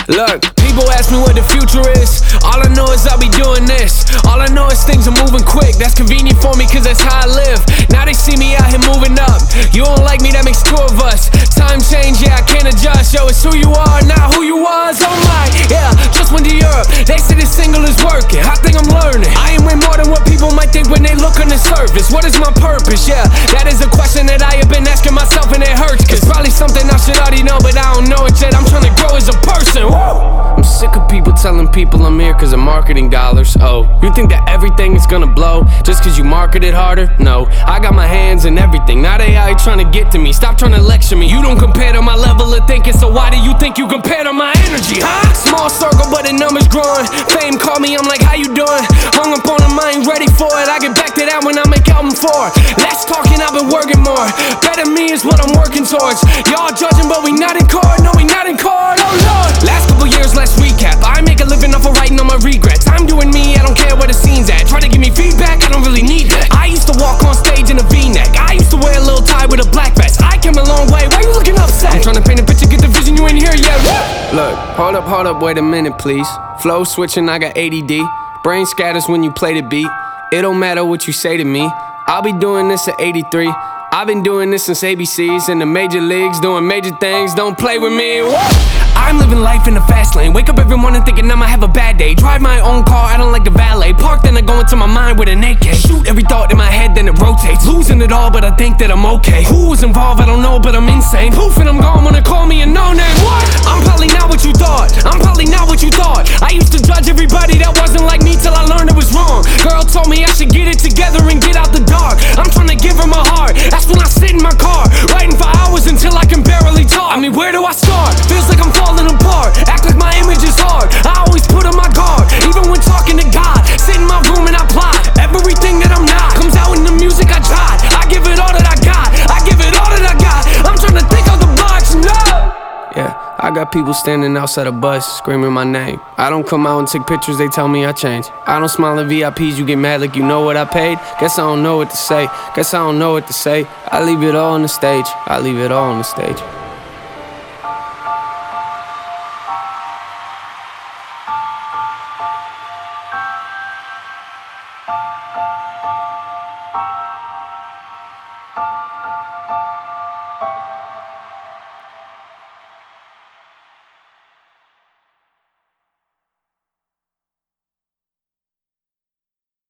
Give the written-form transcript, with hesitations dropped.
Look, people ask me what the future is. All I know is I'll be doing this. All I know is things are moving quick. That's convenient for me cause that's how I live. Now they see me out here moving up. You don't like me, that makes two of us. Time change, yeah, I can't adjust. Yo, it's who you are, not who you was. Oh my, yeah, just went to Europe. They say this single is working. I think I'm learning. I am way more than what people might think when they look on the surface. What is my purpose? Yeah, that is a question that I have been asking myself and it hurts. Cause probably something I should already know, but I don't know it yet. I'm trying to grow as a person. Whoa. I'm sick of people telling people I'm here cause of marketing dollars. Oh, you think that everything is gonna blow just cause you market it harder? No, I got my hands in everything. Now they out here trying to get to me. Stop trying to lecture me. You don't compare to my level of thinking, so why do you think you compare to my energy, huh? Small circle but the numbers growing. Fame call me, I'm like, how you doing? Hung up on them, I ain't ready for it. I get back to that when I make album 4. Less talking, I've been working more. Better me is what I'm working towards. Y'all judging but we not in court. No, we not in court, oh Lord. Last couple years, let's recap. I make a living off of writing on my regrets. I'm doing me, I don't care where the scene's at. Try to give me feedback, I don't really need that. I used to walk on stage in a V-neck. I used to wear a little tie with a black vest. I came a long way, why you looking upset? I'm trying to paint a picture, get the vision, you ain't here yet. Look, hold up, wait a minute please. Flow switching, I got ADD. Brain scatters when you play the beat. It don't matter what you say to me. I'll be doing this at 83. I've been doing this since ABCs in the major leagues, doing major things. Don't play with me. Whoa. I'm living life in the fast lane. Wake up every morning thinking I'ma have a bad day. Drive my own car, I don't like the valet. Park, then I go into my mind with an AK. Shoot every thought in my head, then it rotates. Losing it all, but I think that I'm okay. Who was involved, I don't know, but I'm insane. Poof, and I'm gone when they call me a no-name. What? I'm probably not what you thought. I'm probably not what you thought. I used to judge everybody that wasn't like me till I learned it was wrong. Girl told me I should get it together and get out the dark. I'm trying to give her my heart. That's when I sit in my car, writing for hours until I can barely talk. I mean, where do I start? Feels like I'm falling apart. Act like my image is hard. I always put on my guard, even when talking to God. Sit in my room and I plot. Everything that I'm not comes out in the music I tried. I give it all that I got. I give it all that I got. I'm trying to think of the box, no. Yeah, I got people standing outside a bus screaming my name. I don't come out and take pictures, they tell me I changed. I don't smile at VIPs, you get mad like you know what I paid. Guess I don't know what to say. Guess I don't know what to say. I leave it all on the stage. I leave it all on the stage.